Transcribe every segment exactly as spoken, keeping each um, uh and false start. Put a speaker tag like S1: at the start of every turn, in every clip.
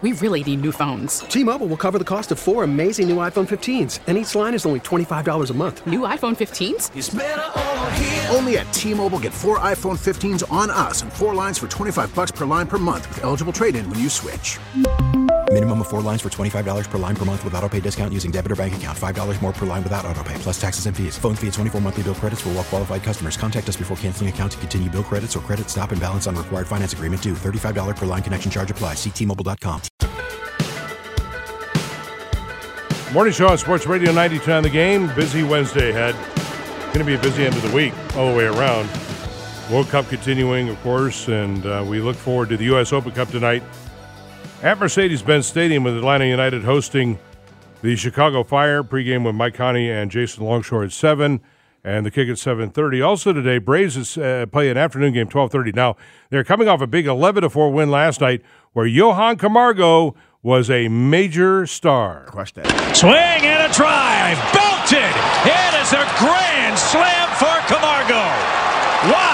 S1: We really need new phones.
S2: T-Mobile will cover the cost of four amazing new iPhone fifteens, and each line is only twenty-five dollars a month.
S1: New iPhone fifteens?
S3: It's better over here.
S4: Only at T-Mobile, get four iPhone fifteens on us and four lines for twenty-five dollars per line per month with eligible trade-in when you switch.
S5: Minimum of four lines for twenty-five dollars per line per month with autopay discount using debit or bank account. five dollars more per line without autopay, plus taxes and fees. Phone fee at twenty-four monthly bill credits for well-qualified customers. Contact us before canceling account to continue bill credits or credit stop and balance on required finance agreement due. thirty-five dollars per line connection charge applies. See T Mobile dot com.
S6: Morning show on Sports Radio ninety-two on the game. Busy Wednesday ahead. Going to be a busy end of the week all the way around. World Cup continuing, of course, and uh, we look forward to the U S Open Cup tonight at Mercedes-Benz Stadium with Atlanta United hosting the Chicago Fire. Pregame with Mike Conley and Jason Longshore at seven, and the kick at seven thirty. Also today, Braves is, uh, play an afternoon game, twelve thirty. Now, they're coming off a big eleven to four win last night where Johan Camargo was a major star.
S7: Crush that.
S8: Swing and a drive. Belted. It is a grand slam for Camargo. Wow.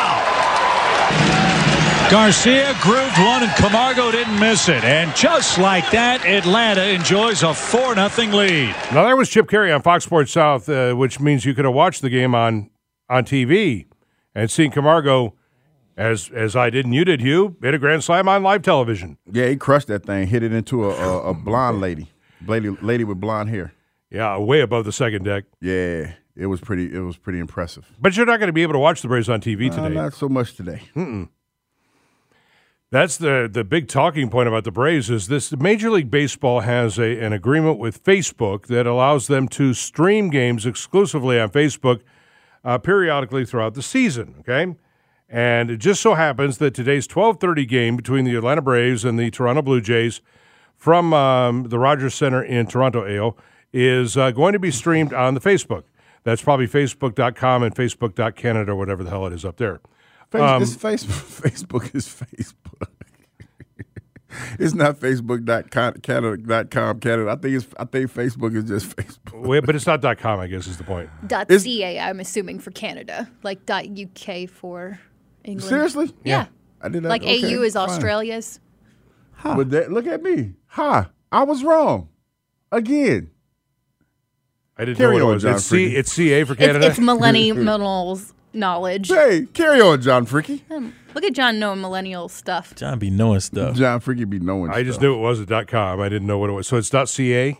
S8: Garcia grooved one, and Camargo didn't miss it. And just like that, Atlanta enjoys a four nothing lead.
S6: Now, there was Chip Carey on Fox Sports South, uh, which means you could have watched the game on on T V and seen Camargo, as as I did and you did, Hugh, hit a grand slam on live television.
S7: Yeah, he crushed that thing, hit it into a, a, a blonde lady, lady, lady with blonde hair.
S6: Yeah, way above the second deck.
S7: Yeah, it was pretty. It was pretty impressive.
S6: But you're not going to be able to watch the Braves on T V today.
S7: Uh, not so much today.
S6: Mm-mm. That's the the big talking point about the Braves is this: Major League Baseball has a an agreement with Facebook that allows them to stream games exclusively on Facebook uh, periodically throughout the season. Okay, and it just so happens that today's twelve thirty game between the Atlanta Braves and the Toronto Blue Jays from um, the Rogers Center in Toronto, A O, is uh, going to be streamed on the Facebook. That's probably facebook dot com and facebook dot canada or whatever the hell it is up there.
S7: Um, it's Facebook. Facebook is Facebook. It's not facebook dot com Canada. I think it's. I think Facebook is just Facebook.
S6: Wait, but it's not .com. I guess is the point.
S9: It's, .ca. I'm assuming for Canada, like .uk for England.
S7: Seriously?
S9: Yeah. yeah.
S7: I did not.
S9: Like
S7: okay,
S9: A U is
S7: fine.
S9: Australia's.
S7: Huh. But that, look at me. Ha! I was wrong again.
S6: I didn't
S7: Carry
S6: know what
S7: on,
S6: it was.
S7: John
S6: It's, C, it's C A for Canada?
S9: It's, it's millennials knowledge.
S7: Hey, carry on, John Freaky.
S9: Um, look at John knowing millennial stuff.
S10: John be knowing stuff.
S7: John Freaky be knowing
S6: I
S7: stuff.
S6: just knew it was a .com. I didn't know what it was. So it's .ca?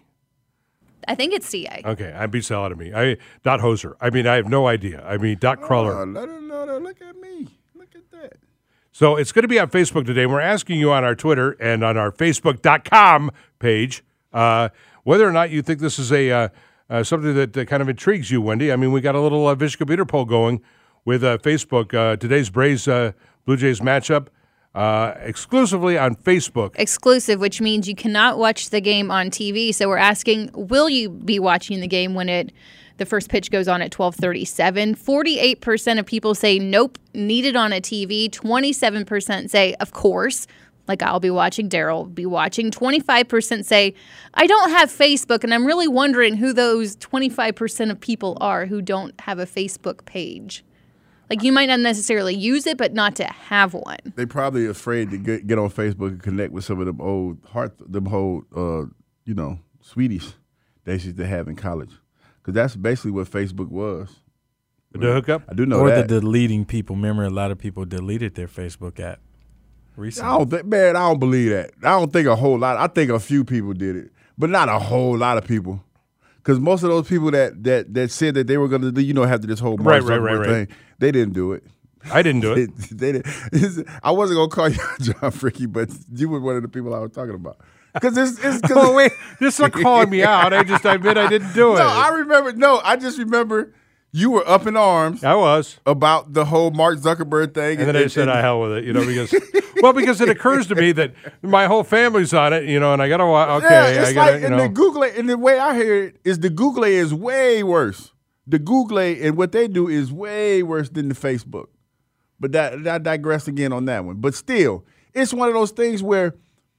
S9: I think it's C A.
S6: Okay, I beats the hell out of me. I dot hoser. I mean, I have no idea. I mean, dot crawler.
S7: Oh, let her know that. Look at me. Look at that.
S6: So it's going to be on Facebook today. We're asking you on our Twitter and on our facebook dot com page uh, whether or not you think this is a uh, uh, something that uh, kind of intrigues you, Wendy. I mean, we got a little uh, Vish computer poll going with uh, Facebook. Uh, today's Braves uh, Blue Jays matchup uh, exclusively on Facebook.
S9: Exclusive, which means you cannot watch the game on T V. So we're asking, will you be watching the game when it the first pitch goes on at twelve thirty-seven? forty-eight percent of people say nope, need it on a T V. twenty-seven percent say of course, like I'll be watching, Daryl will be watching. twenty-five percent say I don't have Facebook, and I'm really wondering who those twenty-five percent of people are who don't have a Facebook page. Like, you might not necessarily use it, but not to have one.
S7: They probably afraid to get, get on Facebook and connect with some of them old heart, them old, uh, you know, sweeties they used to have in college. Because that's basically what Facebook was.
S6: The hookup?
S7: I do know
S10: or
S7: that.
S10: Or the deleting people. Remember, a lot of people deleted their Facebook app recently.
S7: I don't think, man, I don't believe that. I don't think a whole lot. I think a few people did it, but not a whole lot of people. Because most of those people that that that said that they were going to, you know, have this whole Mark
S6: right, right, right,
S7: thing,
S6: right.
S7: they didn't do it.
S6: I didn't do it.
S7: they, they didn't. I wasn't going to call you John Freaky, but you were one of the people I was talking about. Because it's, it's cause
S6: oh wait, this is not calling me out. I just admit I didn't do it.
S7: No, I remember. No, I just remember you were up in arms.
S6: I was
S7: about the whole Mark Zuckerberg thing,
S6: and, and then I said, "I hell with it," you know, because well, because it occurs to me that my whole family's on it, you know, and I gotta okay,
S7: yeah, it's
S6: I gotta,
S7: like,
S6: you
S7: and
S6: know,
S7: the Google, and the way I hear it is the Google is way worse. The Google and what they do is way worse than the Facebook. But that I digress again on that one. But still, it's one of those things where.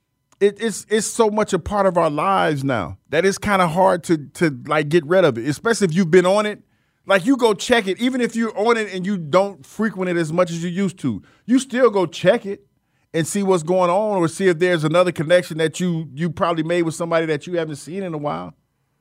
S7: It, it's it's so much a part of our lives now that it's kind of hard to to like get rid of it, especially if you've been on it. Like you go check it, even if you're on it and you don't frequent it as much as you used to, you still go check it. and see what's going on, or see if there's another connection that you you probably made with somebody that you haven't seen in a while.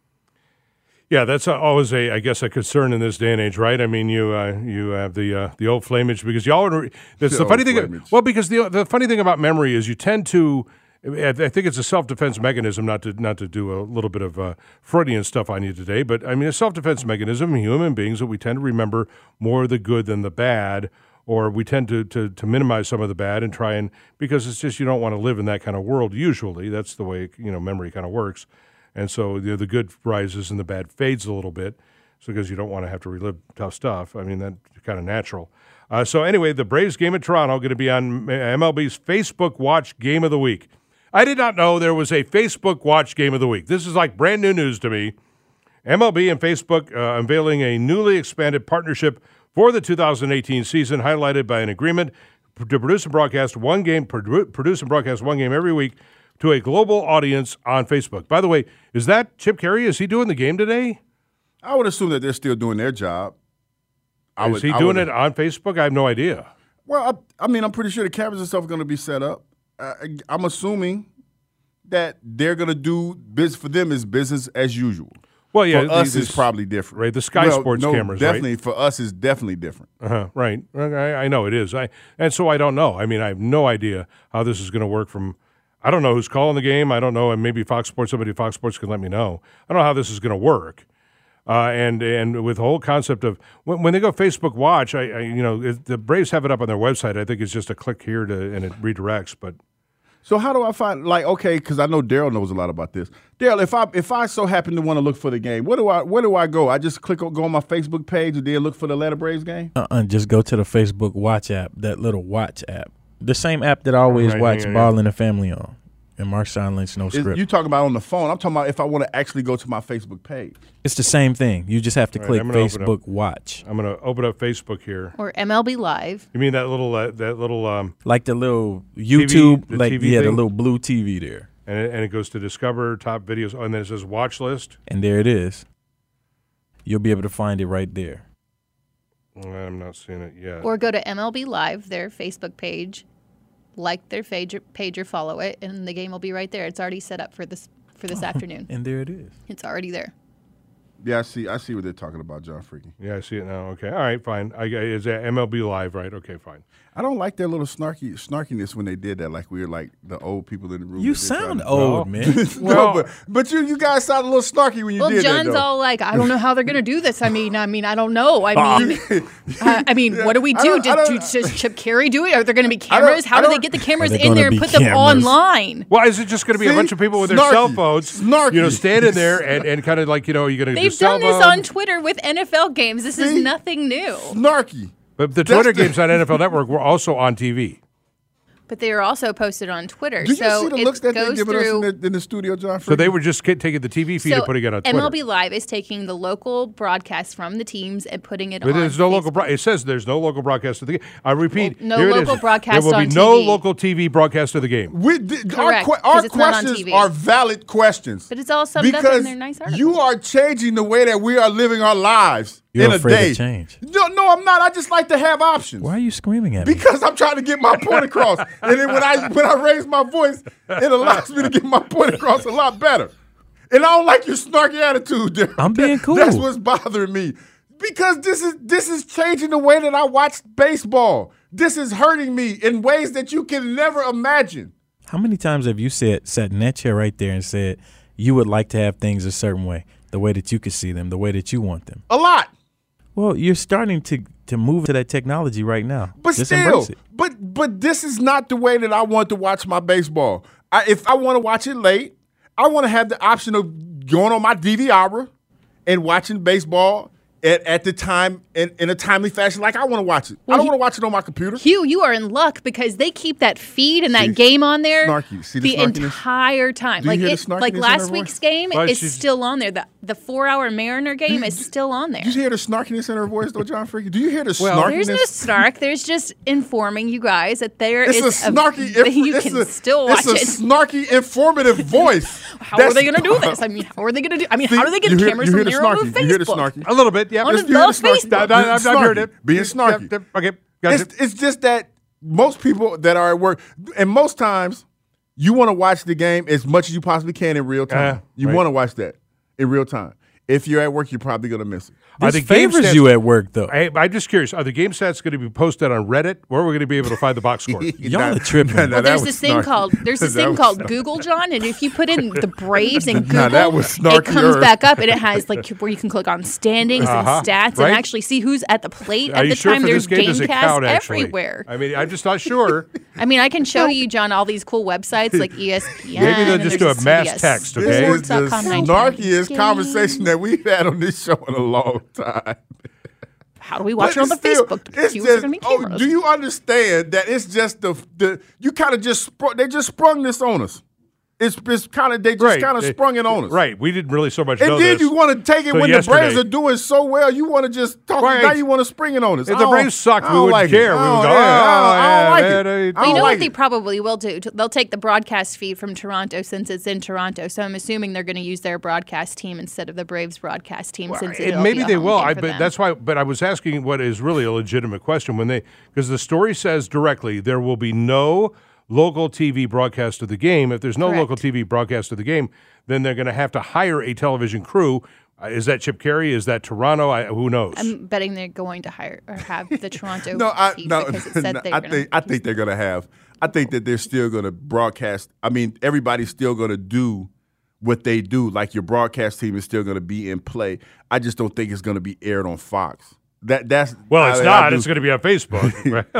S6: Yeah, that's always a, I guess, a concern in this day and age, right? I mean, you uh, you have the uh, the old flamage because y'all. That's the, the funny thing. Flamage. Well, because the the funny thing about memory is you tend to. I think it's a self-defense mechanism. Not to not to do a little bit of uh, Freudian stuff on you today, but I mean, a self-defense mechanism. Human beings that we tend to remember more of the good than the bad, or we tend to, to to minimize some of the bad and try and because it's just you don't want to live in that kind of world. Usually, that's the way you know memory kind of works. And so you know, the good rises and the bad fades a little bit, so because you don't want to have to relive tough stuff. I mean, that's kind of natural. Uh, so anyway, the Braves game at Toronto going to be on M L B's Facebook Watch Game of the Week. I did not know there was a Facebook Watch Game of the Week. This is like brand new news to me. M L B and Facebook uh, unveiling a newly expanded partnership for the two thousand eighteen season, highlighted by an agreement to produce and broadcast one game, produce and broadcast one game every week to a global audience on Facebook. By the way, is that Chip Caray? Is he doing the game today?
S7: I would assume that they're still doing their job. I
S6: is
S7: would,
S6: he
S7: I
S6: doing
S7: would,
S6: it on Facebook? I have no idea.
S7: Well, I, I mean, I'm pretty sure the cameras and stuff are going to be set up. Uh, I'm assuming that they're going to do business for them is business as usual.
S6: Well, yeah,
S7: for us
S6: this,
S7: it's probably different,
S6: right? The Sky
S7: well,
S6: Sports
S7: no,
S6: cameras,
S7: definitely
S6: right?
S7: For us, is definitely different.
S6: Uh-huh, right. I, I know it is. I and so I don't know. I mean, I have no idea how this is going to work. From I don't know who's calling the game. I don't know, and maybe Fox Sports. Somebody at Fox Sports can let me know. I don't know how this is going to work. Uh, and and with the whole concept of when, when they go Facebook Watch, I, I you know it, the Braves have it up on their website. I think it's just a click here to and it redirects, but.
S7: So how do I find like okay? Because I know Daryl knows a lot about this. Daryl, if I if I so happen to want to look for the game, where do I where do I go? I just click on, go on my Facebook page and then look for the Atlanta Braves game.
S10: Uh-uh, just go to the Facebook Watch app, that little Watch app, the same app that I always
S6: right,
S10: watch
S6: yeah,
S10: Ball
S6: yeah.
S10: and the Family on. And Marshawn Lynch, no script.
S7: You talking about on the phone? I'm talking about if I want to actually go to my Facebook page.
S10: It's the same thing. You just have to
S6: All
S10: click
S6: right,
S10: Facebook
S6: up,
S10: Watch.
S6: I'm going to open up Facebook here.
S9: Or M L B Live.
S6: You mean that little uh, that little um,
S10: like the little YouTube,
S6: T V, the
S10: like
S6: T V
S10: yeah,
S6: thing?
S10: the little blue T V there.
S6: And it, and it goes to Discover Top Videos, oh, and then it says Watch List.
S10: And there it is. You'll be able to find it right there.
S6: I'm not seeing it yet.
S9: Or go to M L B Live, their Facebook page, like their page, page or follow it, and the game will be right there. It's already set up for this for this afternoon.
S10: And there it is.
S9: It's already there.
S7: Yeah, I see. I see what they're talking about, John Freaky.
S6: Yeah, I see it now. Okay, all right, fine. I, is that M L B Live, right? Okay, fine.
S7: I don't like their little snarky snarkiness when they did that. Like we were like the old people in the room.
S10: You
S7: that they're
S10: sound
S7: trying to-
S10: old, man.
S7: no,
S6: Well-
S7: but, but you you guys sound a little snarky when you
S9: Well,
S7: did
S9: John's
S7: that. though.
S9: all like, I don't know how they're going to do this. I mean, I mean, I don't know. I mean, I, I mean, what do we
S7: I
S9: do?
S7: don't- I
S9: Does,
S7: don't-
S9: do does Chip Caray do it? Are there going to be
S7: I don't-
S9: cameras? How
S7: I
S9: do they
S7: don't-
S9: get the cameras
S10: Are there
S9: in there
S10: gonna
S9: and
S10: be
S9: put them
S10: cameras?
S9: online?
S6: Well, is it just going to be a
S7: See?
S6: bunch of people with their
S7: Snarky.
S6: cell phones,
S7: Snarky.
S6: you know, standing there and, and kind of like, you know, you're going to
S9: They've
S6: do cell
S9: done this
S6: phone?
S9: on Twitter with N F L games. This is
S7: See?
S9: nothing new.
S7: Snarky.
S6: But the
S7: That's
S6: Twitter
S7: the-
S6: games on N F L Network were also on T V.
S9: But they are also posted on Twitter.
S7: Did
S9: so
S7: you see the
S9: it
S7: looks that they're
S9: goes
S7: giving us
S9: through.
S7: in the, in the studio, John?
S6: So they
S7: Freaky?
S6: were just get, taking the T V feed and putting it on Twitter.
S9: M L B Live is taking the local broadcast from the teams and putting it
S6: But
S9: on
S6: there's no
S9: Facebook.
S6: local. Bro- it says there's no local broadcast of the game. I repeat,
S9: Well, no
S6: here it
S9: local
S6: is.
S9: broadcast
S6: There will
S9: on
S6: be no
S9: T V.
S6: local T V broadcast of the game.
S7: We, th- our
S9: Correct,
S7: que-
S9: 'cause
S7: our
S9: it's not on
S7: questions
S9: T V.
S7: are valid questions.
S9: But it's all summed up
S7: because
S9: in their nice article.
S7: you are changing the way that we are living our lives
S10: You're
S7: in a
S10: afraid
S7: day.
S10: of change.
S7: No, no, I'm not. I just like to have options.
S10: Why are you screaming at me?
S7: Because I'm trying to get my point across, and then when I when I raise my voice, it allows me to get my point across a lot better. And I don't like your snarky attitude, Darryl.
S10: I'm being cool.
S7: That's what's bothering me, because this is this is changing the way that I watch baseball. This is hurting me in ways that you can never imagine.
S10: How many times have you said sat in that chair right there and said you would like to have things a certain way, the way that you could see them, the way that you want them?
S7: A lot.
S10: Well, you're starting to to move to that technology right now.
S7: But
S10: Just
S7: still,
S10: embrace it.
S7: but but this is not the way that I want to watch my baseball. I, if I want to watch it late, I want to have the option of going on my D V R and watching baseball at, at the time in, in a timely fashion, like I want to watch it.
S9: Well,
S7: I don't
S9: he-
S7: want to watch it on my computer.
S9: Hugh, you are in luck because they keep that feed and that
S7: See?
S9: game on there
S7: Snarky. See the
S9: the
S7: snarkiness?
S9: entire time.
S7: Do you
S9: Like
S7: hear the
S9: it,
S7: snarkiness
S9: like
S7: in
S9: last
S7: her
S9: week's
S7: voice?
S9: game
S6: Well,
S9: is
S6: she's-
S9: still on there. The the four hour Mariner game is still on there.
S7: Do you hear the snarkiness in her voice, though, John Freaky? Do you hear the
S6: Well-
S7: snarkiness?
S9: There's no snark. There's just informing you guys that there
S7: it's
S9: is
S7: a snarky.
S9: that
S7: inf-
S9: you
S7: it's
S9: can
S7: a,
S9: still watch
S7: it's a
S9: it.
S7: snarky, informative voice.
S9: How are they going to do this? I mean, how are they going to do? I mean, how do they get
S7: you hear,
S9: cameras
S7: you
S9: from
S7: hear the
S9: their own
S7: snarky? You hear the
S9: Facebook?
S7: snarky?
S6: A little bit, yeah.
S9: On
S6: Just-
S9: the
S7: you hear the snarky?
S9: Facebook.
S6: I, I, I've, I've heard it.
S7: Being snarky.
S6: Yep, yep, okay, gotcha.
S7: It's, it's just that most people that are at work, and most times you want to watch the game as much as you possibly can in real time.
S6: Uh,
S7: you
S6: right.
S7: want to watch that in real time. If you're at work, you're probably going to miss it.
S6: Are
S10: This
S6: the game
S10: favors
S6: stats-
S10: you at work, though.
S6: Hey, I'm just curious. Are the game stats going to be posted on Reddit, or are we going to be able to find the box score?
S10: Y'all
S7: Nah,
S10: are tripping.
S7: nah, nah,
S9: Well,
S7: that
S9: there's
S7: was
S9: this thing
S7: snarky.
S9: called there's this
S7: That
S9: thing
S7: was
S9: called
S7: snarky.
S9: Google, John, and if you put in the Braves in Google,
S7: Nah, that was
S9: it comes
S7: snarkier.
S9: back up and it has like where you can click on standings
S6: Uh-huh,
S9: and stats
S6: right?
S9: and actually see who's at the plate
S6: Are
S9: at
S6: you
S9: the
S6: sure
S9: time.
S6: for
S9: There's
S6: this game does it
S9: GameCast
S6: count, actually?
S9: everywhere.
S6: I mean, I'm just not sure.
S9: I mean, I can show you, John, all these cool websites like E S P N.
S6: Maybe they'll
S9: and
S6: just
S9: there's
S6: do a mass
S9: C B S
S6: text,
S7: This
S6: okay?
S7: is the
S9: Sports dot com ninety-nine.
S7: snarkiest conversation that we've had on this show in a long time.
S9: How do we watch
S7: But
S9: it on the
S7: it's still-
S9: Facebook? The
S7: It's
S9: computers are
S7: just,
S9: gonna be
S7: oh,
S9: cameras.
S7: do you understand that it's just the the you kind of just sprung, they just sprung this on us. It's it's kind of they just
S6: Right.
S7: kind of
S6: They-
S7: sprung it on us.
S6: Right. We didn't really so much
S7: And
S6: know
S7: then
S6: this.
S7: you want to take it
S6: till
S7: when
S6: yesterday.
S7: the Braves are doing so well. You want to just talk.
S6: Right.
S7: Now you want to spring it on us.
S6: If
S7: I
S6: the
S7: don't-
S6: Braves sucked,
S7: I
S6: we
S7: don't
S6: wouldn't
S7: like
S6: care.
S7: It.
S6: We
S7: I
S6: would
S7: don't-
S6: go,
S7: yeah, I don't-
S6: "Oh,
S7: I don't like
S6: yeah,
S7: it.
S6: man,
S7: I
S9: You
S7: don't
S9: know
S7: like
S9: what they
S7: it.
S9: probably will do? They'll take the broadcast feed from Toronto since it's in Toronto. So I'm assuming they're going to use their broadcast team instead of the Braves broadcast team since
S6: And
S9: it'll
S6: maybe
S9: be a
S6: they
S9: home
S6: will.
S9: game
S6: I,
S9: for
S6: but
S9: them.
S6: that's why. But I was asking what is really a legitimate question when they because the story says directly there will be no local T V broadcast of the game. If there's no
S9: Correct.
S6: local T V broadcast of the game, then they're going to have to hire a television crew. Uh, is that Chip Carey? Is that Toronto? I, who knows?
S9: I'm betting they're going to hire or have the Toronto
S7: No, I
S9: feed
S7: no,
S9: because it said
S7: no,
S9: they
S7: I
S9: were
S7: think I think they're gonna have. I think that they're still gonna broadcast. I mean, everybody's still gonna do what they do. Like your broadcast team is still gonna be in play. I just don't think it's gonna be aired on Fox. That that's
S6: well, it's
S7: I- I
S6: not.
S7: do-
S6: It's going to be on Facebook.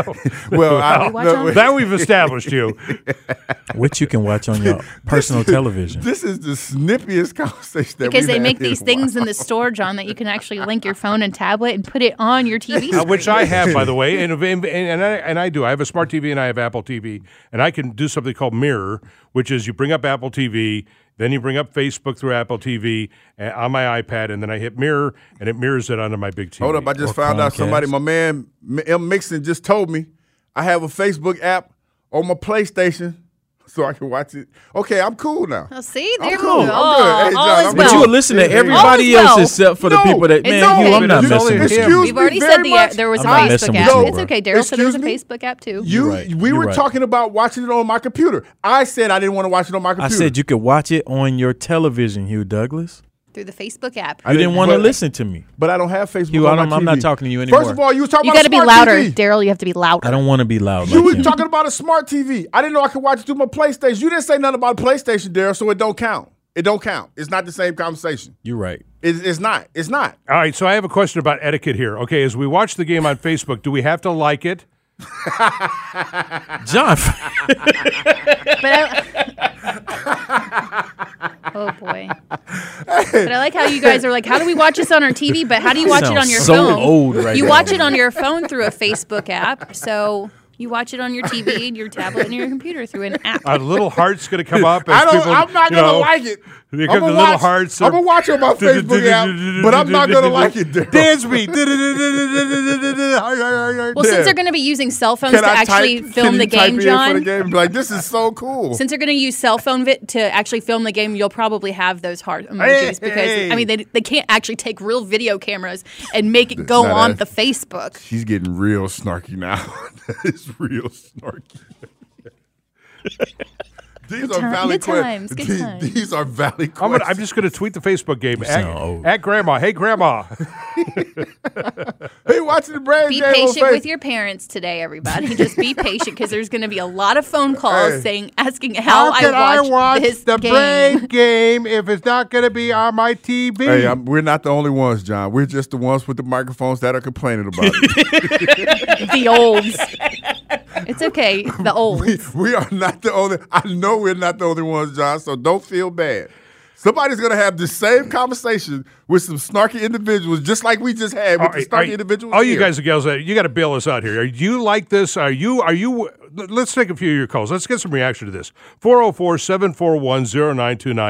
S7: Well, I,
S9: watch
S7: no,
S9: on-
S7: wait.
S6: that we've established you.
S10: Which you can watch on your personal television.
S7: This is the snippiest conversation that
S9: because
S7: we've
S9: they
S7: had
S9: make
S7: in a
S9: these things in
S7: while.
S9: the store, John, that you can actually link your phone and tablet and put it on your T V
S6: Uh,
S9: screen.
S6: which I have, by the way, and, and and I and I do. I have a smart T V and I have Apple T V, and I can do something called Mirror, which is you bring up Apple T V, then you bring up Facebook through Apple T V uh, on my iPad, and then I hit Mirror, and it mirrors it onto my big T V.
S7: Hold up, I just
S10: Or
S7: found out
S10: Chromecast.
S7: somebody, my man M. Mixon just told me I have a Facebook app on my PlayStation so I can watch it. Okay, I'm cool now.
S9: Oh, see,
S7: I'm
S9: there
S7: cool.
S9: we go.
S7: I'm good. Hey, John,
S9: all is
S7: I'm
S10: But
S9: well.
S10: you will listen to
S7: All is
S10: everybody
S9: well.
S10: else except for the
S7: No,
S10: people that,
S9: it's
S10: man,
S9: okay.
S10: you, I'm
S6: But
S10: not
S6: it's
S10: messing
S6: only
S10: with
S6: him.
S10: you.
S7: Excuse
S9: We've already
S7: me
S9: said
S7: very
S9: the
S7: much.
S9: there was a
S10: I'm not messing
S9: Facebook
S10: with
S9: app.
S10: you.
S9: It's okay. Daryl said there's a
S7: Excuse me?
S9: Facebook app too.
S7: You,
S10: You're right.
S7: we
S10: You're
S7: were
S10: right.
S7: talking about watching it on my computer. I said I didn't want to watch it on my
S10: I
S7: computer.
S10: said you could watch it on your television, Hugh Douglas.
S9: Through the Facebook app.
S10: You didn't want to
S7: but-
S10: listen to me.
S7: but I don't have Facebook
S10: Hugh,
S7: on
S10: I
S7: my
S10: don't- I'm
S7: T V.
S10: not talking to you anymore.
S7: First of all, you was talking
S9: You
S7: about
S9: got to
S7: a
S9: be
S7: smart
S9: louder,
S7: T V.
S9: Daryl. You have to be louder.
S10: I don't want to be loud.
S7: You
S10: like
S7: was
S10: him.
S7: talking about a smart T V. I didn't know I could watch it through my PlayStation. You didn't say nothing about a PlayStation, Daryl, so it don't count. It don't count. It's not the same conversation.
S10: You're right.
S7: It, it's not. It's not.
S6: All right, so I have a question about etiquette here. Okay, as we watch the game on Facebook, do we have to like it?
S10: John.
S9: But I, oh boy! But I like how you guys are like, how do we watch this on our T V? But how do you watch it
S10: Sounds
S9: on your
S10: so
S9: phone?
S10: old right
S9: you
S10: now.
S9: watch it on your phone through a Facebook app. So you watch it on your T V, and your tablet, and your computer through an app.
S6: A little heart's going to come up. As
S7: I don't.
S6: people,
S7: I'm not
S6: you
S7: gonna
S6: know,
S7: like it.
S6: Here
S7: I'm
S6: come
S7: gonna
S6: the little
S7: watch,
S6: hearts.
S7: I'm gonna watch it on my Facebook app, but I'm not gonna like it. Daryl.
S6: Dance me.
S9: Well, since they're going to be using cell phones
S7: Can
S9: to
S7: I
S9: actually
S7: type,
S9: film
S7: can
S9: the
S7: you type
S9: game,
S7: in
S9: John.
S7: For the game? Like, this is so cool.
S9: Since they're going to use cell phone vi- to actually film the game, you'll probably have those heart emojis because
S7: hey.
S9: I mean they they can't actually take real video cameras and make it go
S7: Nah,
S9: on the
S7: that's-
S9: Facebook.
S7: She's getting real snarky now. It's real snarky. These
S9: Good
S7: are
S9: time-
S7: valid
S9: good
S7: que-
S9: times, good
S7: these,
S9: times.
S7: these are valid
S6: I'm,
S7: questions.
S6: gonna, I'm just going to tweet the Facebook game at,
S10: sound old.
S6: at Grandma. Hey, Grandma.
S7: Hey, watching the Braves
S9: Be
S7: game on
S9: patient
S7: Facebook.
S9: with your parents today, everybody. Just be patient because there's going to be a lot of phone calls
S7: Hey.
S9: saying, asking how, I watch, this
S6: the
S9: game.
S6: Brave game if it's not going to be on my T V?
S7: Hey, I'm, we're not the only ones, John. We're just the ones with the microphones that are complaining about it.
S9: The olds. It's okay. The olds.
S7: We are not the only. I know we're not the only ones, John. So don't feel bad. Somebody's gonna have the same conversation with some snarky individuals, just like we just had with
S6: All
S7: the
S6: right,
S7: snarky
S6: all right.
S7: individuals.
S6: All you
S7: here.
S6: guys and gals, uh, you got to bail us out here. Are you like this? Are you? Are you? Let's take a few of your calls. Let's get some reaction to this. four oh four, seven four one, oh nine two nine.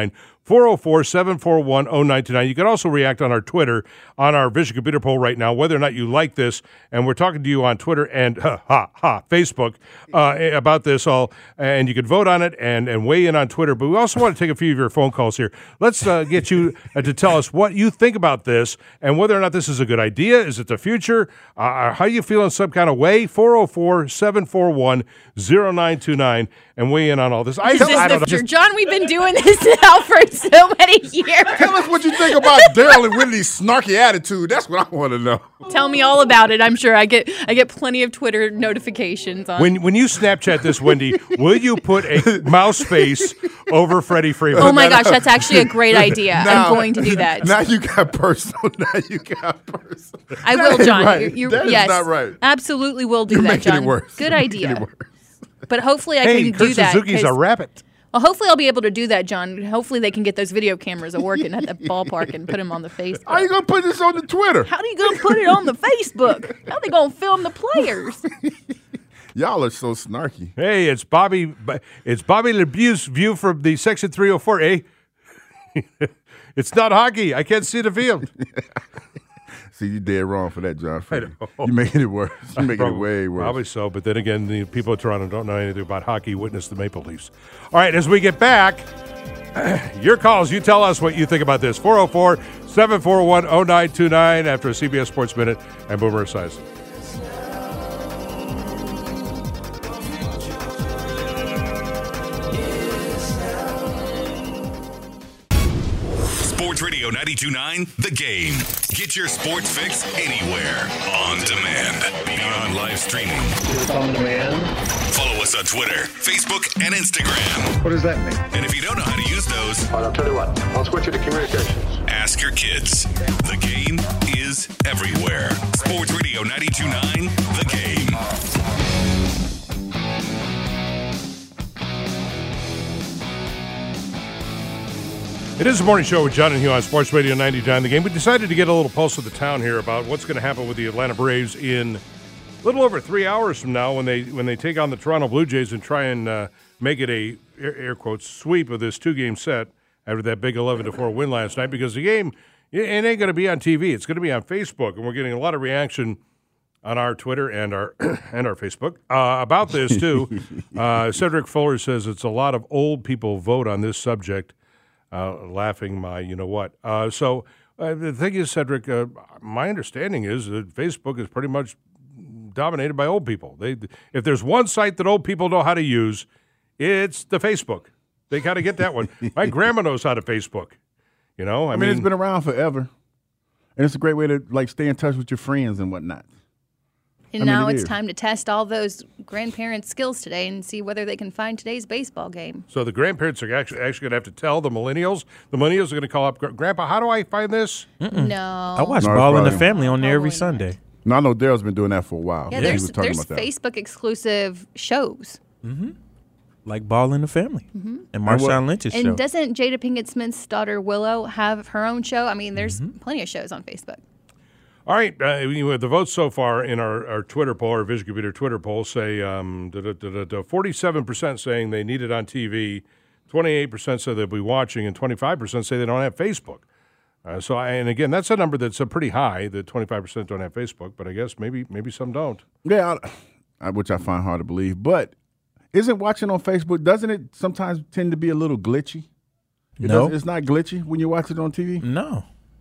S6: four oh four, seven four one, oh nine two nine. You can also react on our Twitter, on our Vision Computer poll right now, whether or not you like this. And we're talking to you on Twitter and ha, ha, ha, Facebook uh, about this all. And you can vote on it and, and weigh in on Twitter. But we also want to take a few of your phone calls here. Let's uh, get you uh, to tell us what you think about this and whether or not this is a good idea. Is it the future? Uh, how you feel in some kind of way? four oh four, seven four one, oh nine two nine. And weigh in on all this. I,
S9: This is
S6: I don't
S9: the
S6: know.
S9: future. John, we've been doing this now for so many years.
S7: Tell us what you think about Daryl and Whitney's snarky attitude. That's what I want to know.
S9: Tell me all about it. I'm sure I get I get plenty of Twitter notifications on.
S6: When when you Snapchat this, Wendy, will you put a mouse face over Freddie Freeman?
S9: Oh my gosh, that's actually a great idea.
S7: Now-
S9: I'm going to do that.
S7: Now you got personal. Now you got personal.
S9: I
S7: That
S9: will,
S7: ain't
S9: John.
S7: right.
S9: You, you,
S7: That is
S9: yes,
S7: not right.
S9: absolutely will do
S7: You're
S9: that,
S7: making
S9: John.
S7: it worse.
S9: Good
S7: You're making
S9: idea.
S7: it worse.
S9: But hopefully I
S6: Hey,
S9: can
S6: Kurt
S9: do that.
S6: Suzuki's a
S9: 'cause-
S6: rabbit.
S9: Well, hopefully I'll be able to do that, John. Hopefully they can get those video cameras working at the ballpark and put them on the Facebook.
S7: How you gonna put this on the Twitter?
S9: How are you going to put it on the Facebook? How are they going to film the players?
S7: Y'all are so snarky.
S6: Hey, it's Bobby. It's Bobby LeBeau's view from the Section three oh four. Eh? It's not hockey. I can't see the field.
S7: See, you dead wrong for that, John.
S6: I know.
S7: You're making it worse. You're making
S6: Probably,
S7: it way worse.
S6: Probably so, but then again, the people of Toronto don't know anything about hockey. Witness the Maple Leafs. All right, as we get back, your calls. You tell us what you think about this. four oh four, seven four one, oh nine two nine after a C B S Sports Minute and Boomer Esiason.
S3: Sports Radio ninety-two point nine, The Game. Get your sports fix anywhere. On demand. Beyond live streaming.
S11: On demand.
S3: Follow us on Twitter, Facebook, and Instagram.
S11: What does that mean?
S3: And if you don't know how to use those,
S11: I'll tell you what. I'll switch you to communications.
S3: ask your kids. The Game is everywhere. Sports Radio ninety-two point nine, The Game.
S6: It is the morning show with John and Hugh on Sports Radio ninety-two point nine The Game. We decided to get a little pulse of the town here about what's going to happen with the Atlanta Braves in a little over three hours from now when they when they take on the Toronto Blue Jays and try and uh, make it a air, air quotes sweep of this two game set after that big eleven to four win last night, because the game it ain't going to be on T V. It's going to be on Facebook, and we're getting a lot of reaction on our Twitter and our and our Facebook uh, about this too. uh, Cedric Fuller says it's a lot of old people vote on this subject. Uh, laughing my, you know what. Uh, so uh, the thing is, Cedric, uh, my understanding is that Facebook is pretty much dominated by old people. They, if there's one site that old people know how to use, it's the Facebook. They kind of get that one. My grandma knows how to Facebook. You know, I,
S7: I mean,
S6: mean,
S7: it's been around forever, and it's a great way to like stay in touch with your friends and whatnot.
S9: And
S7: I mean,
S9: now
S7: it
S9: it's
S7: is.
S9: time to test all those grandparents' skills today and see whether they can find today's baseball game.
S6: So the grandparents are actually actually going to have to tell the millennials. The millennials are going to call up, Grandpa, how do I find this?
S10: Mm-mm.
S9: No.
S10: I watch
S7: No, it's
S10: Ball in the
S7: probably-
S10: Family on there every
S9: Probably
S10: Sunday.
S7: No, I know Daryl's been doing that for a while.
S9: Yeah,
S7: He
S9: there's
S7: was talking
S9: there's
S7: about that.
S9: Facebook exclusive shows.
S10: Mm-hmm. Like Ball in the Family
S9: Mm-hmm.
S10: and
S7: what-
S10: Marshawn Lynch's
S9: And
S10: show.
S9: doesn't Jada Pinkett Smith's daughter Willow have her own show? I mean, there's
S10: Mm-hmm.
S9: plenty of shows on Facebook.
S6: All right, uh, we- the votes so far in our, our Twitter poll, our Vision Computer Twitter poll, say um, da, da, da, da, da, forty-seven percent saying they need it on T V, twenty-eight percent say they'll be watching, and twenty-five percent say they don't have Facebook. Uh, so, I, and again, that's a number that's uh, pretty high, that twenty-five percent don't have Facebook, but I guess maybe maybe some don't.
S7: Yeah, I, I- which I find hard to believe. But isn't watching on Facebook, doesn't it sometimes tend to be a little glitchy? It
S10: No.
S7: doesn't- It's not glitchy when you watch it on T V?
S10: No.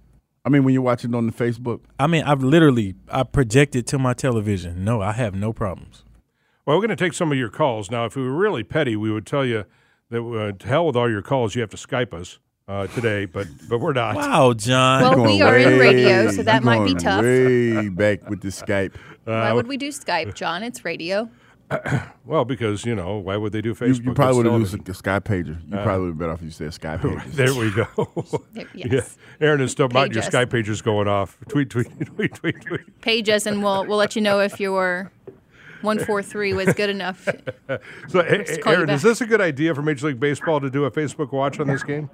S7: I mean, when you watch it on the Facebook?
S10: I mean, I've literally, I project it to my television. No, I have no problems.
S6: Well, we're going to take some of your calls. Now, if we were really petty, we would tell you that uh, to hell with all your calls, you have to Skype us uh, today, but but we're not.
S10: Wow, John.
S9: Well,
S7: You're
S9: we
S7: going
S9: are in
S7: way-
S9: radio, so that
S7: you're
S9: might be
S7: going
S9: tough.
S7: Way back with the Skype.
S9: Why would we do Skype, John? It's radio.
S6: Well, because, you know, why would they do
S7: You,
S6: Facebook?
S7: you probably
S6: It's
S7: would have used
S6: television.
S7: a Sky Pager. You
S6: Uh,
S7: probably would have been better off if you said Sky Pager.
S6: There we go.
S9: There-
S6: Yeah.
S9: yes.
S6: Aaron is still about
S9: Page
S6: your
S9: us.
S6: Sky pagers going off. Tweet, tweet, tweet, tweet, tweet.
S9: Page us, and we'll we'll let you know if your one four three was good enough.
S6: So, hey,
S9: Just call you
S6: Aaron, is
S9: back.
S6: this a good idea for Major League Baseball to do a Facebook watch on this game?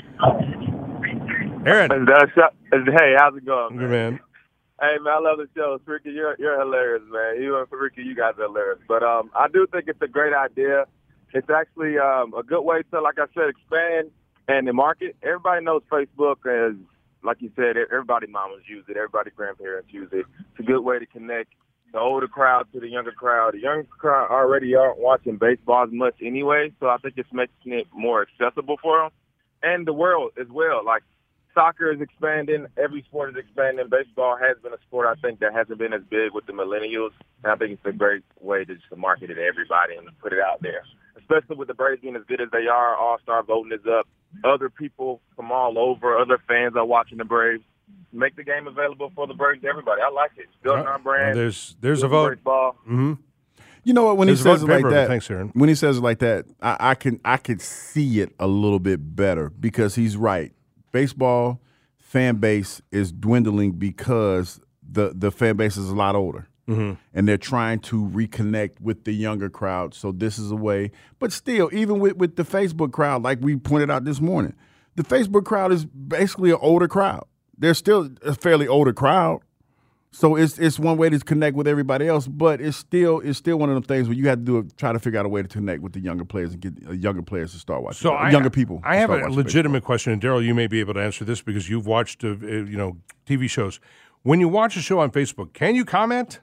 S6: Aaron.
S12: Hey, how's it going,
S6: Good
S12: man?
S6: man.
S12: Hey, man, I love the show. Ricky, you're you're hilarious, man. You and Ricky, you guys are hilarious. But um, I do think it's a great idea. It's actually um, a good way to, like I said, expand And the market, everybody knows Facebook as, like you said, everybody mamas use it, everybody grandparents use it. It's a good way to connect the older crowd to the younger crowd. The younger crowd already aren't watching baseball as much anyway, so I think it's making it more accessible for them. And the world as well. Like, soccer is expanding. Every sport is expanding. Baseball has been a sport, I think, that hasn't been as big with the millennials. And I think it's a great way to just market it to everybody and put it out there, especially with the Braves being as good as they are. All-Star voting is up. Other people from all over, other fans are watching the Braves. Make the game available for the Braves to everybody. I like it. Building our brand.
S6: There's there's a vote.
S12: Mm-hmm.
S7: You know what? When
S6: There's
S7: he says it like that,
S6: Thanks, Aaron.
S7: when he says it like that, I, I can I could see it a little bit better because he's right. Baseball fan base is dwindling because the the fan base is a lot older.
S6: Mm-hmm.
S7: And they're trying to reconnect with the younger crowd. So this is a way. But still, even with, with the Facebook crowd, like we pointed out this morning, the Facebook crowd is basically an older crowd. They're still a fairly older crowd. So it's it's one way to connect with everybody else, but it's still it's still one of them things where you have to do a, try to figure out a way to connect with the younger players and get uh, younger players to start watching.
S6: So
S7: uh,
S6: I,
S7: younger people.
S6: I
S7: to
S6: have
S7: start
S6: a
S7: watching
S6: legitimate
S7: baseball.
S6: question, and Daryl, you may be able to answer this because you've watched uh, uh, you know T V shows. When you watch a show on Facebook, can you comment?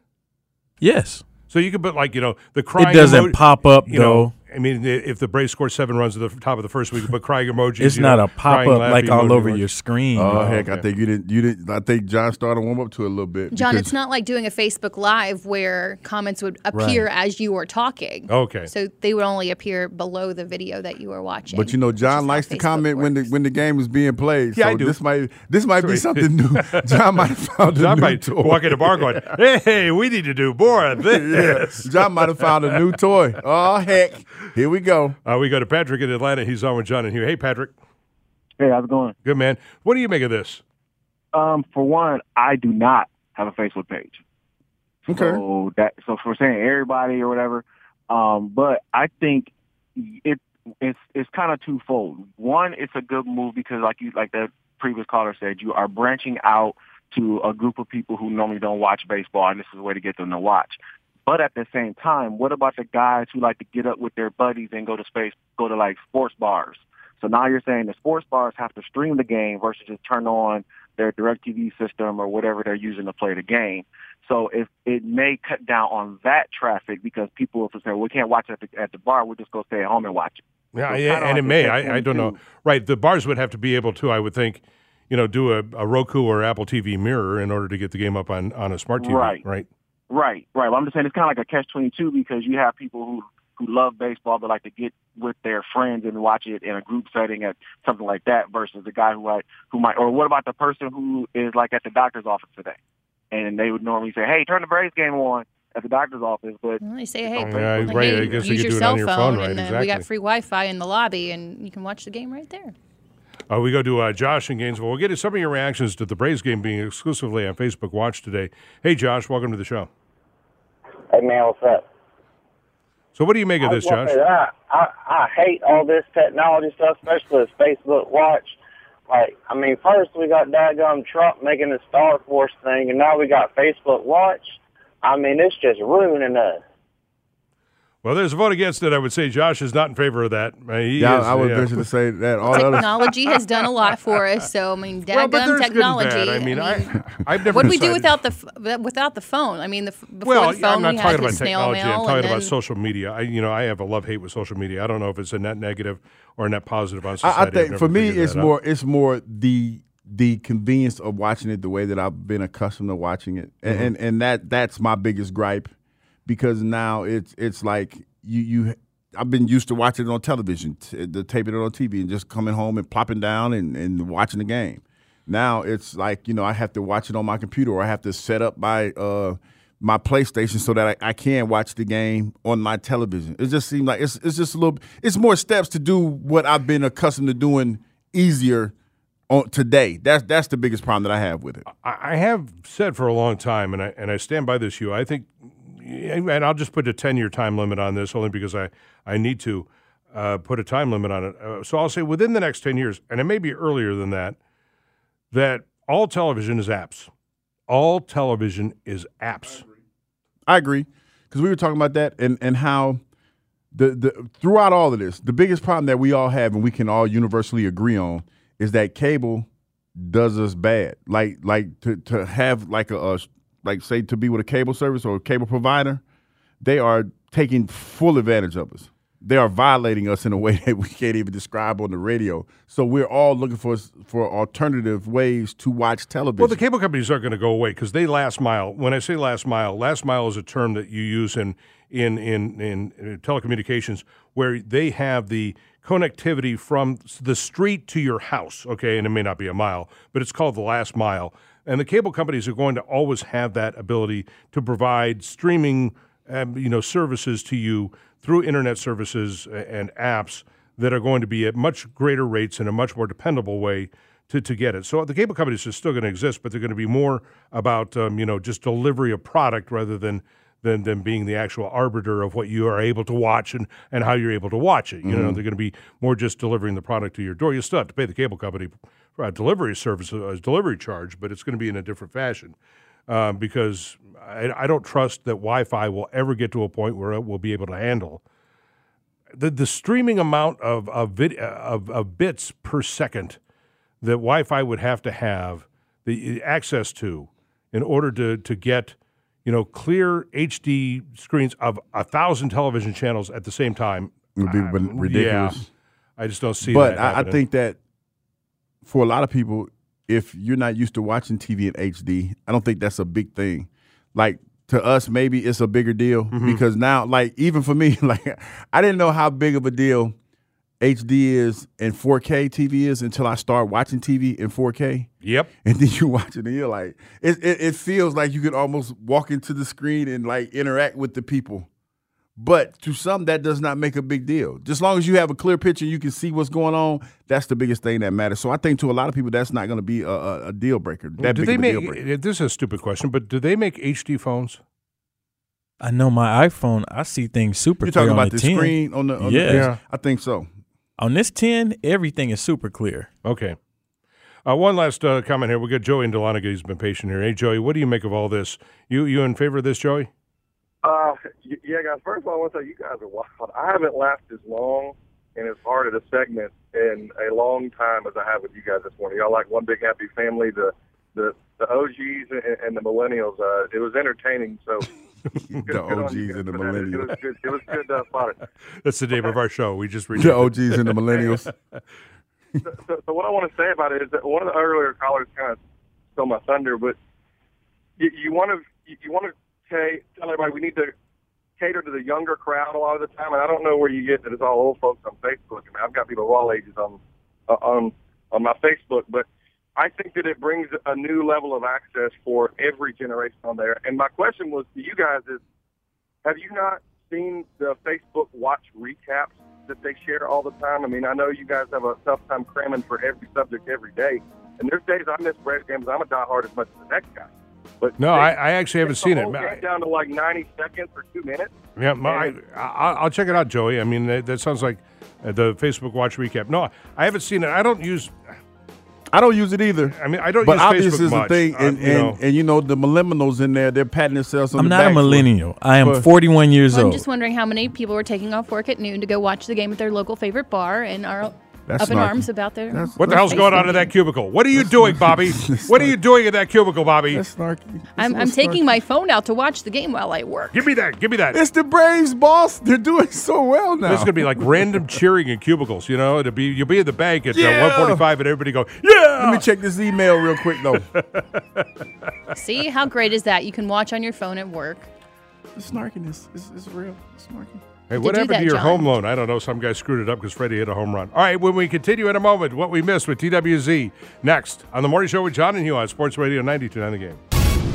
S10: Yes.
S6: So you could put like you know the crying.
S10: It doesn't
S6: emo-
S10: pop up
S6: you
S10: though.
S6: know, I mean, if the Braves score seven runs at the top of the first, we could put crying emojis.
S10: It's
S6: you
S10: not
S6: know,
S10: a pop
S6: crying,
S10: up
S6: laugh
S10: like all
S6: emoji
S10: over
S6: emojis.
S10: your screen.
S7: Oh,
S6: Oh,
S7: heck!
S6: okay.
S7: I think you didn't. You didn't. I think John started to warm up to it a little bit.
S9: John,
S7: because-
S9: it's not like doing a Facebook Live where comments would appear
S7: Right.
S9: as you were talking.
S6: Okay.
S9: So they would only appear below the video that you were watching.
S7: But you know, John likes to comment when the when the game is being played.
S6: Yeah,
S7: so
S6: I do.
S7: This might this might be
S6: Sorry.
S7: something new. John might have found a
S6: John
S7: new
S6: might
S7: toy.
S6: walk in the bar going, "Hey, we need to do more of this."
S7: Yeah. John might have found a new toy. Oh heck! Here we go.
S6: Uh, we go to Patrick in Atlanta. He's on with John and Hugh. Hey, Patrick.
S13: Hey, how's it going?
S6: Good, man. What do you make of this?
S13: Um, for one, I do not have a Facebook page.
S7: Okay.
S13: So that so for saying everybody or whatever, um, but I think it it's it's kind of twofold. One, it's a good move because like you like the previous caller said, you are branching out to a group of people who normally don't watch baseball, and this is a way to get them to watch. But at the same time, what about the guys who like to get up with their buddies and go to space, go to like sports bars? So now you're saying the sports bars have to stream the game versus just turn on their DirecTV system or whatever they're using to play the game. So if it may cut down on that traffic because people will say, well, we can't watch it at the, at the bar, we'll just go stay at home and watch it.
S6: Yeah,
S13: So it's
S6: yeah
S13: kinda
S6: and
S13: like
S6: it
S13: a
S6: may.
S13: catch
S6: I, I don't know.
S13: twenty-two.
S6: Right. The bars would have to be able to, I would think, you know, do a, a Roku or Apple T V mirror in order to get the game up on, on a smart T V.
S13: Right.
S6: Right.
S13: Right, right. Well, I'm just saying it's kind of like a catch twenty-two because you have people who, who love baseball but like to get with their friends and watch it in a group setting at something like that versus the guy who like, who might, or what about the person who is like at the doctor's office today? And they would normally say, hey, turn the Braves game on at the doctor's office. But
S9: Well, they say, hey,
S6: Yeah,
S9: like,
S6: right.
S9: hey
S6: I guess you
S9: use
S6: could
S9: your
S6: do it
S9: cell
S6: on your
S9: phone,
S6: phone, right,
S9: and uh, we
S6: exactly.
S9: got free Wi-Fi in the lobby, and you can watch the game right there.
S6: Uh, we go to uh, Josh in Gainesville. We'll get to some of your reactions to the Braves game being exclusively on Facebook Watch today. Hey, Josh, welcome to the show.
S14: Hey, man, what's up?
S6: So what do you make of
S14: I
S6: this,
S14: was gonna
S6: Josh?
S14: say that I, I, I hate all this technology stuff, especially this Facebook Watch. Like, I mean, first we got daggum Trump making the Star Force thing, and now we got Facebook Watch. I mean, it's just ruining us.
S6: Well, there's a vote against it. I would say Josh is not in favor of that. Uh, he
S7: Yeah,
S6: is,
S7: I would
S6: yeah.
S7: venture to say that. All the other
S9: Technology has done a lot for us. So I mean,
S6: Well, but
S9: daggum
S6: there's good and
S9: technology.
S6: bad. I mean, I, I've never
S9: what do we do
S6: decided-
S9: without the f- without the phone? I mean, the, f- before
S6: Well,
S9: the phone,
S6: I'm not
S9: we
S6: talking
S9: had the
S6: about
S9: snail
S6: technology.
S9: mail,
S6: I'm
S9: and
S6: talking
S9: then,
S6: about social media. I, you know, I have a love hate with social media. I don't know if it's a net negative or a net positive on society.
S7: I, I
S6: I've
S7: think
S6: never
S7: for me,
S6: figured
S7: it's
S6: that out.
S7: more it's more the the convenience of watching it the way that I've been accustomed to watching it, and
S6: Mhm.
S7: and, and that that's my biggest gripe, because now it's it's like you you I've been used to watching it on television, t- the taping it on T V, and just coming home and plopping down and, and watching the game. Now it's like, you know, I have to watch it on my computer, or I have to set up my uh, my PlayStation so that I, I can watch the game on my television. It just seems like it's it's just a little. It's more steps to do what I've been accustomed to doing easier on today. That's that's the biggest problem that I have with it.
S6: I I have said for a long time, and I and I stand by this, Hugh. I think, and I'll just put a ten-year time limit on this, only because I, I need to uh, put a time limit on it. Uh, so I'll say within the next ten years, and it may be earlier than that, that all television is apps. All television is apps.
S7: I agree, because we were talking about that and and how the the throughout all of this, the biggest problem that we all have and we can all universally agree on is that cable does us bad. Like like to to have like a, a like say to be with a cable service or a cable provider, they are taking full advantage of us. They are violating us in a way that we can't even describe on the radio. So we're all looking for for alternative ways to watch television.
S6: Well, the cable companies aren't going to go away because they last mile. When I say last mile, last mile is a term that you use in in in, in telecommunications where they have the connectivity from the street to your house, okay, and it may not be a mile, but it's called the last mile. And the cable companies are going to always have that ability to provide streaming, um, you know, services to you through internet services and apps that are going to be at much greater rates and a much more dependable way to, to get it. So the cable companies are still going to exist, but they're going to be more about, um, you know, just delivery of product rather than Than, than being the actual arbiter of what you are able to watch and, and how you're able to watch it. You
S7: Mm-hmm.
S6: know, they're going to be more just delivering the product to your door. You still have to pay the cable company for a delivery service, a delivery charge, but it's going to be in a different fashion um, because I, I don't trust that Wi-Fi will ever get to a point where it will be able to handle the the streaming amount of of, vid, of of bits per second that Wi-Fi would have to have the access to in order to to get, you know, clear H D screens of a thousand television channels at the same time.
S7: It would be
S6: Uh,
S7: ridiculous.
S6: Yeah, I just don't see
S7: but
S6: that
S7: I, I
S6: happening.
S7: think that for a lot of people, if you're not used to watching T V in H D, I don't think that's a big thing. Like, to us, maybe it's a bigger deal
S6: Mm-hmm.
S7: because now, like, even for me, like, I didn't know how big of a deal H D is and four K T V is until I start watching T V in four K.
S6: Yep.
S7: And then you watch it and you're like, it, it, it feels like you could almost walk into the screen and, like, interact with the people. But to some, that does not make a big deal. Just as long as you have a clear picture, you can see what's going on. That's the biggest thing that matters. So I think to a lot of people, that's not going to be a, a, a deal breaker. That
S6: do
S7: big
S6: they
S7: of a
S6: make?
S7: deal breaker.
S6: This is a stupid question, but do they make H D phones?
S10: I know my iPhone, I see things super
S7: You're
S10: clear
S7: talking
S10: on
S7: about the,
S10: ten.
S7: screen on the on
S10: yeah.
S7: the yeah. I think so.
S10: On this ten, everything is super clear.
S6: Okay. Uh, one last uh, comment here. We got Joey and Delana. He's been patient here. Hey, Joey, what do you make of all this? You you in favor of this, Joey?
S12: Uh, y- yeah, guys. First of all, I want to say you guys are wild. I haven't laughed as long and as hard at a segment in a long time as I have with you guys this morning. Y'all like one big happy family. The the, the O Gs and, and the millennials. Uh, it was entertaining. So good,
S7: the
S12: good
S7: O
S12: on you
S7: Gs
S12: guys
S7: and the
S12: for that. It, it
S7: millennials.
S12: was good. It was good uh, fodder.
S6: That's the name of our show. We just
S7: The O Gs and the millennials.
S12: so, so, so what I want to say about it is that one of the earlier callers kind of stole my thunder, but you, you want to you, you want to say, tell everybody we need to cater to the younger crowd a lot of the time, and I don't know where you get that it's all old folks on Facebook. I mean, I've got people of all ages on uh, on on my Facebook, but I think that it brings a new level of access for every generation on there. And my question was to you guys is, have you not seen the Facebook Watch recaps that they share all the time? I mean, I know you guys have a tough time cramming for every subject every day, and there's days I miss Braves games. I'm a diehard as much as the next guy. But
S6: No,
S12: they,
S6: I, I actually haven't
S12: the
S6: seen it.
S12: whole game down to like ninety seconds or two minutes.
S6: Yeah, my, I, I, I'll check it out, Joey. I mean, that, that sounds like uh, the Facebook Watch recap. No, I haven't seen it. I don't use.
S7: I don't use it either.
S6: I mean, I don't
S7: but
S6: use
S7: obvious
S6: Facebook
S7: is the
S6: much.
S7: thing,
S6: Uh,
S7: and,
S6: you
S7: and,
S6: know.
S7: and you know the millennials in there, they're patting themselves on
S10: I'm
S7: the
S10: not
S7: back
S10: a
S7: for-
S10: millennial. I am
S7: for-
S10: forty-one years
S9: I'm
S10: old.
S9: just wondering how many people were taking off work at noon to go watch the game at their local favorite bar and are
S6: That's
S9: up in
S6: snarky.
S9: arms about their.
S6: What the hell's going on in that cubicle? What are you doing, Bobby? What are you doing in that cubicle, Bobby?
S7: That's snarky.
S9: I'm, I'm taking my phone out to watch the game while I work.
S6: Give me that. Give me that.
S7: It's the Braves, boss. They're doing so well now.
S6: There's going to be like random cheering in cubicles, you know? It'll be, you'll be at the bank at uh,
S7: Yeah.
S6: one forty-five and everybody go, yeah!
S7: Let me check this email real quick, though.
S9: See how great is that? You can watch on your phone at work.
S7: The snarkiness is, is real. It's snarky.
S6: Hey,
S9: Did
S6: what
S9: you do
S6: happened to
S9: that,
S6: your
S9: John?
S6: home loan? I don't know. Some guy screwed it up because Freddie hit a home run. All right, when we continue in a moment, what we missed with T W Z next on The Morning Show with John and Hugh on Sports Radio ninety-two point nine The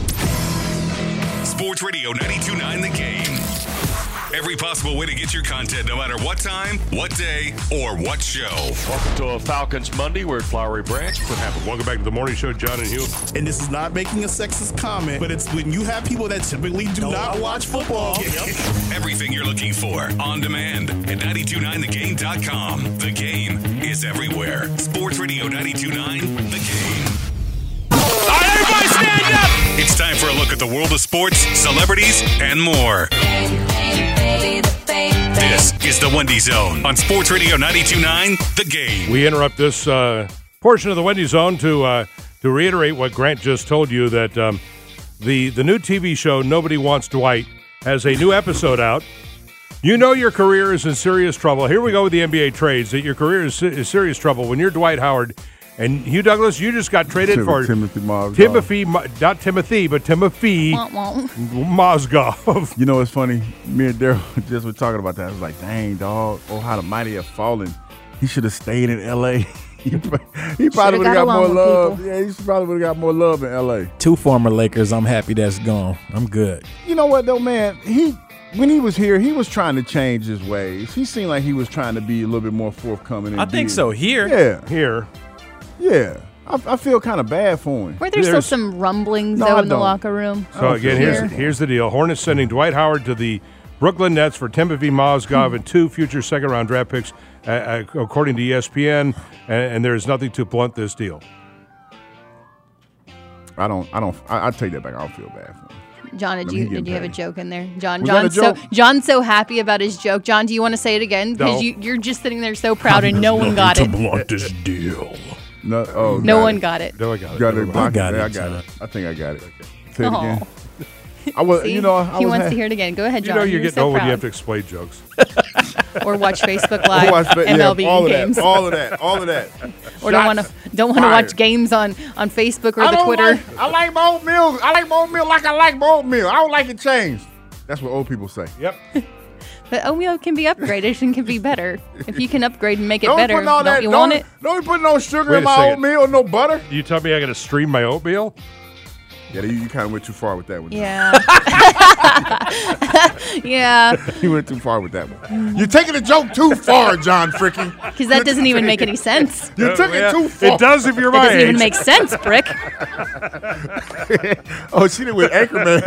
S6: Game.
S3: Sports Radio ninety-two point nine The Game. Every possible way to get your content, no matter what time, what day, or what show.
S15: Welcome to a Falcons Monday. We're at Flowery Branch.
S6: What happened? Welcome back to The Morning Show, John and Hugh.
S16: And this is not making a sexist comment, but it's when you have people that typically do not watch football.
S3: Everything you're looking for on demand at nine two nine the game dot com. The Game is everywhere. Sports Radio ninety-two point nine The Game. All right, everybody stand up! It's time for a look at the world of sports, celebrities, and more.
S17: Baby, the fame.
S3: This is the Wendy Zone on Sports Radio ninety-two point nine The Game.
S6: We interrupt this uh, portion of the Wendy Zone to uh, to reiterate what Grant just told you, that um, the, the new T V show, Nobody Wants Dwight, has a new episode out. You know your career is in serious trouble. Here we go with the N B A trades, that your career is in serious trouble when you're Dwight Howard. And Hugh Douglas, you just got traded
S7: Tim-
S6: for
S7: Timothy Mozgov.
S6: Timothy, Mo- not Timothy, but Timothy Mozgov.
S7: You know, it's funny. Me and Daryl just were talking about that. I was like, dang, dog. Oh, how the mighty have fallen. He should have stayed in L A he he probably would have got, got more love. People. Yeah, he probably would have got more love in L A.
S10: Two former Lakers. I'm happy that's gone. I'm good.
S7: You know what, though, man? He when he was here, he was trying to change his ways. He seemed like he was trying to be a little bit more forthcoming.
S10: I think so. Here.
S7: Yeah.
S6: Here.
S7: Yeah. I, I feel kind of bad for him.
S9: Were there still some rumblings,
S7: No,
S9: though,
S7: I
S9: in the
S7: don't.
S9: locker room?
S6: So, again, here's here's the deal. Hornets sending Dwight Howard to the Brooklyn Nets for Timothy Mozgov and two future second-round draft picks, uh, uh, according to E S P N, and, and there is nothing to blunt this deal.
S7: I don't. I don't. I, I take that back. I don't feel bad for him.
S9: John, did
S7: I mean,
S9: you
S7: he
S9: did
S7: getting
S9: you have a
S7: paid.
S9: joke in there? John,
S7: Was that a
S9: John's so
S7: joke?
S9: John's so happy about his joke. John, do you want to say it again? Because
S7: No.
S9: you, you're just sitting there so proud and no one got it.
S6: blunt this deal.
S7: No. Oh.
S9: No
S7: got
S9: one
S7: it.
S9: got it.
S6: No, I got it.
S7: Got
S6: Never
S7: it.
S6: mind.
S7: I got
S10: it,
S7: it. I got
S10: John.
S7: it. I think I got it. Say it
S9: Oh.
S7: again. I was.
S9: See?
S7: You know. I
S9: he
S7: was
S9: wants
S7: ha-
S9: to hear it again. Go ahead,
S6: You
S9: John.
S6: know you're
S9: You're
S6: getting
S9: so
S6: old when you
S9: proud.
S6: have to explain jokes.
S9: Or watch Facebook Live,
S7: Watch fa-
S9: M L B
S7: yeah, all of
S9: games.
S7: that. All of that. All of that.
S9: Or don't want to don't want to
S7: fired.
S9: watch games on, on Facebook or
S7: I
S9: the
S7: don't
S9: Twitter.
S7: Like, I like my oatmeal. I like my oatmeal like I like my oatmeal. I don't like it changed. That's what old people say.
S6: Yep.
S9: But oatmeal can be upgraded and can be better. If you can upgrade and make it
S7: Don't be
S9: better,
S7: putting all
S9: don't
S7: that-
S9: you
S7: don't,
S9: want it?
S7: Don't be putting no sugar
S6: Wait
S7: in
S6: a
S7: my
S6: second.
S7: oatmeal or no butter.
S6: You tell me I got to stream my oatmeal?
S7: Yeah, you, you kind of went too far with that one.
S9: Yeah. yeah.
S7: You went too far with that one. You're taking the joke too far, John Fricky.
S9: Because that doesn't even make any sense.
S7: You took
S6: Yeah,
S7: it too far.
S6: It does if you're
S9: That
S6: my
S9: doesn't
S6: age.
S9: even make sense, Brick.
S7: Oh, she did with Anchorman.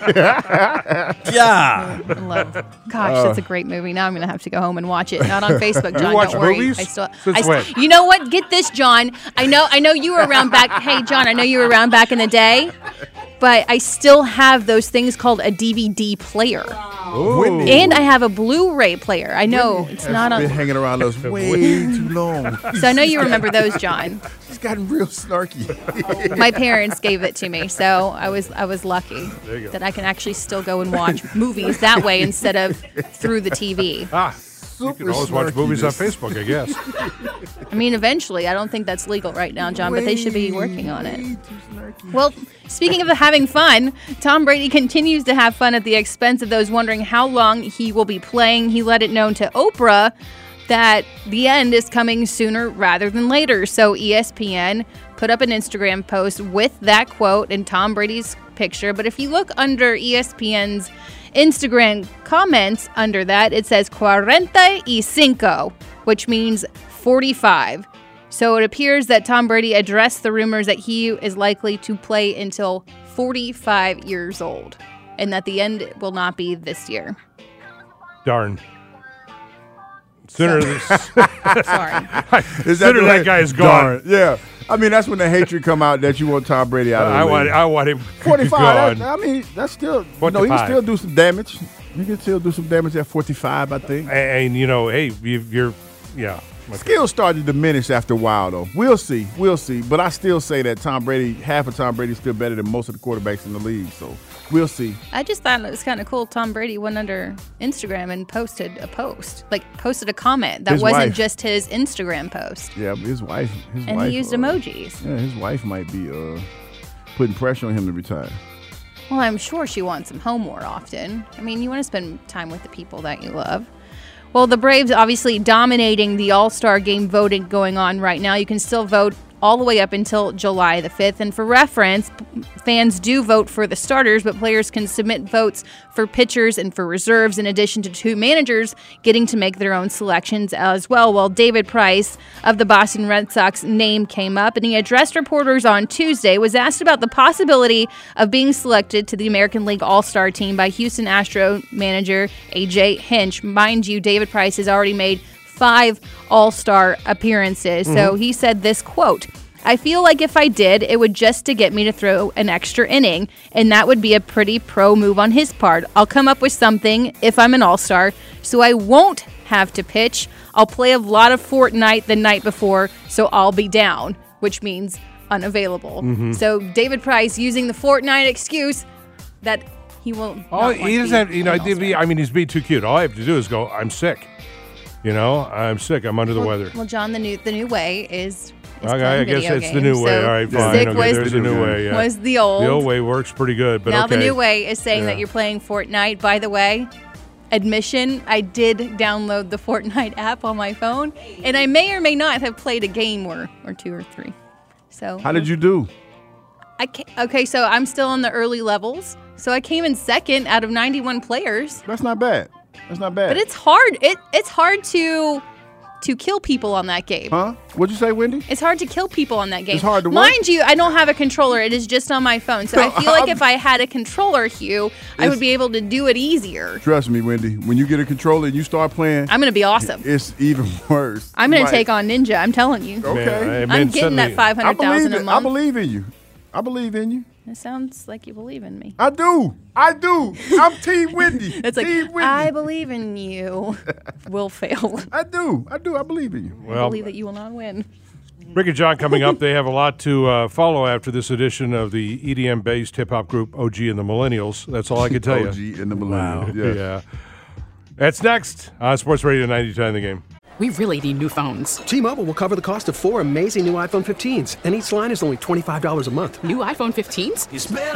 S10: Yeah.
S9: I love. Gosh, that's a great movie. Now I'm gonna have to go home and watch it. Not on Facebook, John.
S6: watch
S9: don't worry.
S6: movies?
S9: I still.
S6: Since
S9: I st-
S6: when?
S9: You know what? Get this, John. I know. I know you were around back. Hey, John. I know you were around back in the day. But I still have those things called a D V D player.
S7: Ooh.
S9: And I have a Blu-ray player. I know it's
S7: Has
S9: not
S7: been
S9: on.
S7: hanging around us way too long.
S9: So I know you remember those, John.
S7: She's gotten real snarky.
S9: My parents gave it to me, so I was I was lucky
S6: There you go.
S9: that I can actually still go and watch movies that way instead of through the T V.
S6: Ah, you can always watch movies on Facebook, I guess.
S9: I mean, eventually. I don't think that's legal right now, John, but they should be working on it. Well, speaking of having fun, Tom Brady continues to have fun at the expense of those wondering how long he will be playing. He let it known to Oprah that the end is coming sooner rather than later. So E S P N put up an Instagram post with that quote and Tom Brady's picture. But if you look under E S P N's Instagram comments under that, it says cuarenta y cinco, which means forty-five. So it appears that Tom Brady addressed the rumors that he is likely to play until forty-five years old and that the end will not be this year.
S6: Darn. Sooner, this,
S9: Sorry.
S7: Is
S6: sooner
S7: the
S6: that
S7: way-
S6: guy is gone.
S7: Darn. Yeah. I mean, that's when the hatred come out that you want Tom Brady out of the
S6: I
S7: league.
S6: want, I want him
S7: forty-five.
S6: gone.
S7: That, I mean, that's still. No, he
S6: forty-five.
S7: can still do some damage. He can still do some damage at forty-five, I think.
S6: And, and, you know, hey, you, you're, yeah. Okay.
S7: Skills started to diminish after a while, though. We'll see. We'll see. But I still say that Tom Brady, half of Tom Brady is still better than most of the quarterbacks in the league. So we'll see.
S9: I just thought it was kind of cool. Tom Brady went under Instagram and posted a post, like posted a comment that
S7: His
S9: wasn't
S7: wife.
S9: just his Instagram post.
S7: Yeah, but his wife. His
S9: And
S7: wife,
S9: he used
S7: uh,
S9: emojis.
S7: Yeah, his wife might be uh, putting pressure on him to retire.
S9: Well, I'm sure she wants him home more often. I mean, you want to spend time with the people that you love. Well, the Braves obviously dominating the All-Star Game voting going on right now. You can still vote all the way up until July the fifth. And for reference, fans do vote for the starters, but players can submit votes for pitchers and for reserves, in addition to two managers getting to make their own selections as well. Well, David Price of the Boston Red Sox name came up, and he addressed reporters on Tuesday, was asked about the possibility of being selected to the American League All-Star team by Houston Astro manager A J Hinch. Mind you, David Price has already made five All-Star appearances. So he said this quote, I feel like if I did, it would just to get me to throw an extra inning, and that would be a pretty pro move on his part. I'll come up with something if I'm an all-star, so I won't have to pitch. I'll play a lot of Fortnite the night before, so I'll be down, which means unavailable.
S6: Mhm.
S9: So David Price using the Fortnite excuse that he won't.
S6: All, he doesn't have, you know, I mean, he's being too cute. All I have to do is go, I'm sick. You know, I'm sick. I'm under the
S9: well,
S6: weather.
S9: Well, John, the new the new way is. is
S6: Okay, I guess it's the
S9: games.
S6: new way.
S9: So
S6: All right, fine.
S9: Sick
S6: Okay,
S9: was,
S6: there's a new way. Yeah.
S9: was the old.
S6: The old way works pretty good, but
S9: now
S6: okay.
S9: the new way is saying
S6: Yeah.
S9: that you're playing Fortnite. By the way, admission, I did download the Fortnite app on my phone, and I may or may not have played a game or, or two or three. So
S7: How did you do?
S9: I ca- okay, so I'm still in the early levels. So I came in second out of ninety-one players.
S7: That's not bad. That's not bad.
S9: But it's hard. It it's hard to to kill people on that game.
S7: Huh? What'd you say, Wendy?
S9: It's hard to kill people on that game.
S7: It's hard to what?
S9: Mind you, I don't have a controller. It is just on my phone. So I feel like if I had a controller, Hugh, I
S7: It's-
S9: would be able to do it easier.
S7: Trust me, Wendy. When you get a controller and you start playing,
S9: I'm going to be awesome.
S7: it's even worse.
S9: I'm going
S7: Right.
S9: to take on Ninja. I'm telling you.
S7: Okay.
S9: I'm getting that five hundred thousand a
S7: I
S9: month.
S7: believe in you. I believe in you.
S9: That sounds like you believe in me.
S7: I do. I do. I'm Team Wendy.
S9: It's like,
S7: Team Wendy.
S9: I believe in you. Will fail.
S7: I do. I do. I believe in you.
S9: I
S6: Well,
S9: believe that you will not win.
S6: Rick and John coming up. They have a lot to uh, follow after this edition of the E D M-based hip-hop group O G and the Millennials. That's all I can tell you.
S7: O G and the Millennials.
S6: Wow.
S7: Yes.
S6: Yeah. That's next on Sports Radio ninety-two The Game.
S1: We really need new phones.
S2: T-Mobile will cover the cost of four amazing new iPhone fifteens, and each line is only twenty-five dollars a month.
S1: New iPhone fifteens?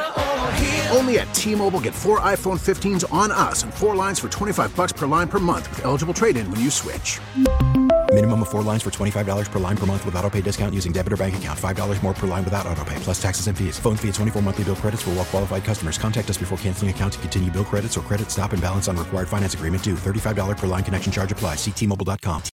S4: Only at T-Mobile, get four iPhone fifteens on us and four lines for twenty-five bucks per line per month with eligible trade-in when you switch.
S5: Minimum of four lines for twenty-five dollars per line per month with autopay discount using debit or bank account. five dollars more per line without autopay, plus taxes and fees. Phone fee at twenty-four monthly bill credits for well-qualified customers. Contact us before canceling account to continue bill credits or credit stop and balance on required finance agreement due. thirty-five dollars per line connection charge applies. See T Mobile dot com.